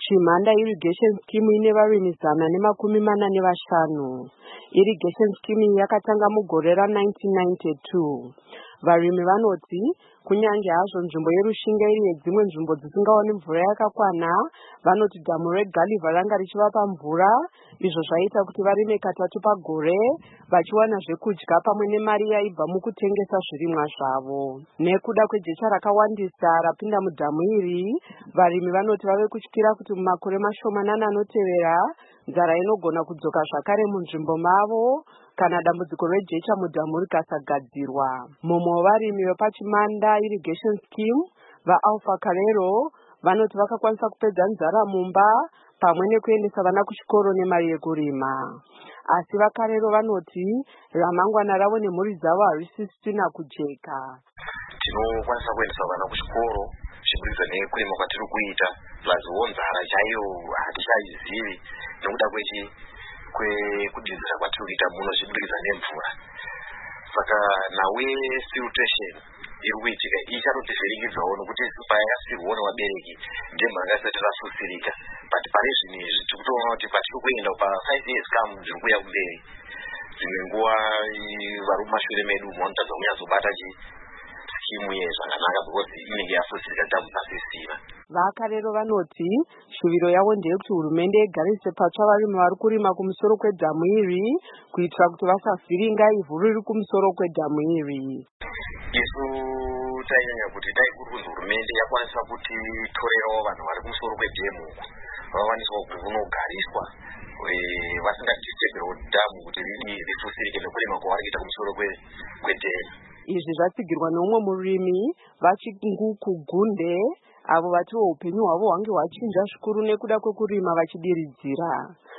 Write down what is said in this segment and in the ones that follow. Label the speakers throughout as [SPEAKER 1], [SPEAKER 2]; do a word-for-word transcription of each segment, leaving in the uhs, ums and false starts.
[SPEAKER 1] Chimhanda irrigation scheme ine varimi zana nemakumi mana nevashanu. Irrigation scheme yakatanga mugore ra-nineteen ninety-two. Varimi vanoti kunyange hazvo nzvimbo yerushinga iri yedzimwe nzvimbo dzisingaoni mvura yakakwana, vanoti dhamu reGulliver ranga richivapa mvura, izvo zvaita kuti varime katatu pagore, vachiwana zvekudya pamwe nemari yaibva mukutengesa zvirimwa zvavo. Nekuda kwejecha rakawandisa rapinda mudhamu iri, varimi vanoti vave kutyira kuti mumakore mashomanana anotevera, nzara inogona kudzoka zvakare munzvimbo mavo kana dambudziko rejecha mudhamu rikasagadzirwa. Mumwe wevarimi vepachimanda irrigation scheme, vaAlpha Carrero, vanoti vakakwanisa kupedza nzara mumba pamwe nekuendesa vana kuchikoro nemari yekurima. Asi vaCarrero vanoti ramangwana ravo nemhuri dzavo harisisina kujeka.
[SPEAKER 2] Tinokwanisa kuendesa vana kuchikoro zvichibudikidza nekurima kwatiri kuita, plaziwo nzara chaiyo hatichaizivi nekuda kwechi kwekudzidzira kwatiri kuita muno zvichibudikidza nemvura. Saka nawe siltation iri kuitika ichatotivhiringidzawo nokuti payasirwawo nevabereki ndemhaka isati rasusirika, but pane zvinhu izvi tiri kutoona kuti patiri kuenda pa-five years kam zviri kuuya kumberi, dzimwe nguva vari mumashure medu munotadza kunyatsobata chi skimu ye zvakanaka because inenge yasusirika dhamu dzasisina.
[SPEAKER 1] VaCarrero vanoti shuviro yavo ndeyekuti hurumende igarise patsva varimi vari kurima kumusoro kwedhamu iri kuitira kuti vasavhiringa ivhu riri kumusoro kwedhamu iri.
[SPEAKER 2] Isu tainyanya kuti dai kuri kunzi hurumende yakwanisa kuti torerawo vanhu vari kumusoro kwedhamu uku vavawaniswa kunogariswa vasingadisturbewo dhamu kuti risusirike nekurima kwavari kuita kumusoro kwedhamu.
[SPEAKER 1] Izvi zvatsigirwa neumwe murimi vaChinguku Gunde, avo vatiwo upenyu hwavo hwange hwachinja zvikuru nekuda kwekurima vachidiridzira.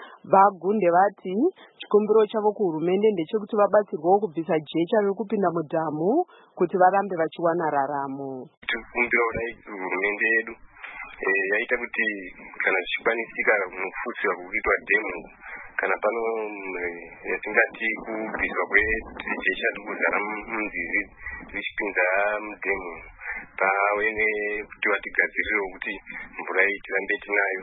[SPEAKER 1] VaGunde vati chikumbiro chavo kuhurumende ndechekuti vabatsirwewo kubvisa jecha riri kupinda mudhamu kuti varambe vachiwana raramo.
[SPEAKER 3] Tikumbira kudai hurumende yedu yaita kuti kana zvichikwanisika mufutsira kuitwa dhemu kana pano yatingati kubviswa kwejecha rikuzara munzizi richipinza mudhemu pave nekuti vatigadzirirewo kuti mvura iyi tirambe tinayo,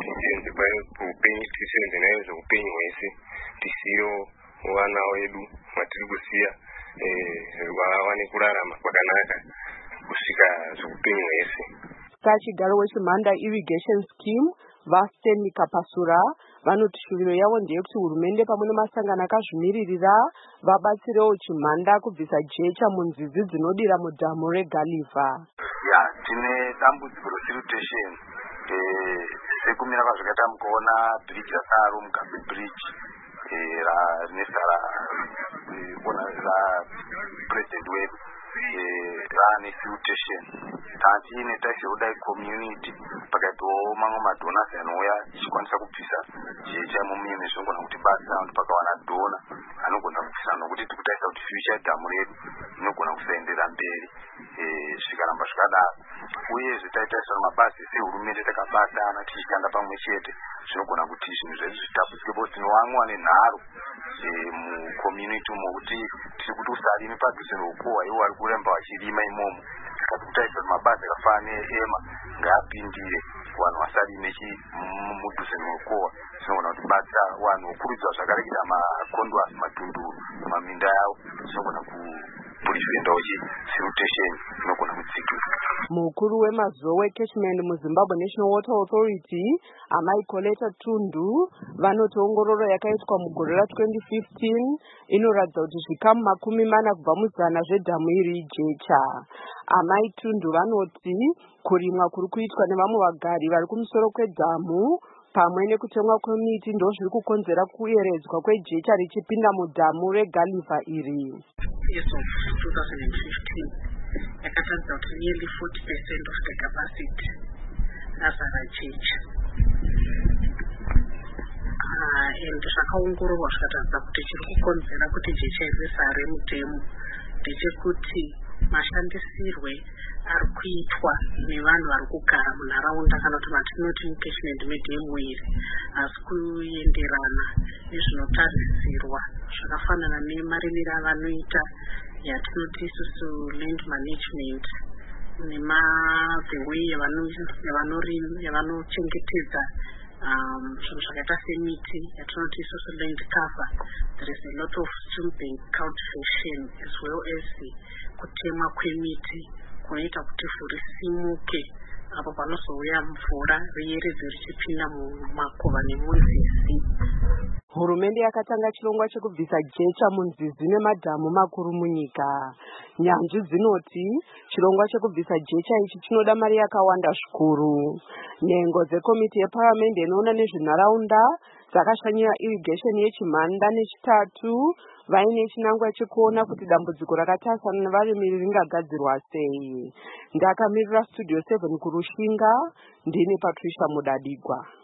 [SPEAKER 3] tisenze nayo zveupenyu hwese, tisiyo vana vedu matiri kusiya vawane kurarama kwakanaka kusvika zveupenyu hwese.
[SPEAKER 1] Sachigaro wechimhanda irrigation scheme vaStanley Kapasura vanoti shuviro yavo ndeyekuti hurumende pamwe nemasangano akazvimiririra vabatsirewo chimhanda kubvisa jecha munzizi dzinodira mudhamu reGulliver.
[SPEAKER 4] Ya, tine dambudziko resiltation sekumira kwazvakaita mukaona bridge rasaro Mugabe bridge ranesara ona rapresident wedu rane siltation tatiine taisodai community pakatiwo mamwe madonasi anouya ichikwanisa kubvisa jecha mumime zvinogona kuti basa antu pakawana dona anogona kubvisa nokuti tikutaisa kuti future dhamu redu inogona kusaendera mberi zvikaramba zvikadaro. Uyezve taitaisa mabasa sehurumende takabatana tichishanda pamwe chete zvinogona kuti zvinhu zvedu zvitapudzike bo tinovamwa nenharo mucommunity umo kuti tiri kuti usarimi padhuze neukohwa iwo vari kuremba vachirima imomo. Saka tikutaisa mabasa akafanana neema ngaapindire vanhu vasarime mudhuze neukohwa, zvinogona kuti basa vanhu vokurudzirwa zvakare kuita makondwasi matunduru maminda yavo zvinogona kupurivendawo siltation inogona kutsikira.
[SPEAKER 1] Mukuru wemazuva weCashman muZimbabwe National Water Authority, Amai Coletta Tundu, vanoti ongororo yakaitwa mugore ra-twenty fifteen inoratidza kuti zvikamu makumi mana kubva muzana zvedhamu iri ijecha. Amai Tundu vanoti kurimwa kuri kuitwa nevamwe vagari vari kumusoro kwedhamu pamwe nekutemwa kwemiti ndo zviri kukonzera kuyeredzwa kwejecha richipinda mudhamu reGulliver iri.
[SPEAKER 5] Yes, of twenty fifteen, yakatadza kuti nearly forty percent of the capacity azara jecha. Uh, and zvakaongororwa zvikatadza kuti chiri kukonzera kuti jecha irisare mudhemu ndechekuti mashandisirwe ari kuitwa nevanhu vari kugara munharaunda kana kuti matinoti mucashment medhemu iri asi kuenderana nezvinotarisirwa zvakafanana nemarimiro avanoita yatinoti isusu land management nemavhewe yavanochengetedza zvinhu zvakaita semiti yatinoti social land cover. There is a lot of stream cultivation as well as kutemwa kwemiti kunoita kuti ivhu risimuke apo panozouya mvura riyeredze richipinda mumakowa nemunzizi.
[SPEAKER 1] Hurumende yakatanga chirongwa chekubvisa jecha munzizi nemadhamu makuru munyika. Nyanzvi dzinoti chirongwa chekubvisa jecha ichi chinoda mari yakawanda zvikuru. Nhengo dzekomiti yeparamende inoona nezvenharaunda dzakashanyira irrigation yechimhanda nechitatu vaine chinangwa chekuona kuti dambudziko rakatasana nevarimi ringagadzirwa sei. Ndakamirira studio seven kurushinga, ndini Patricia Mudadigwa.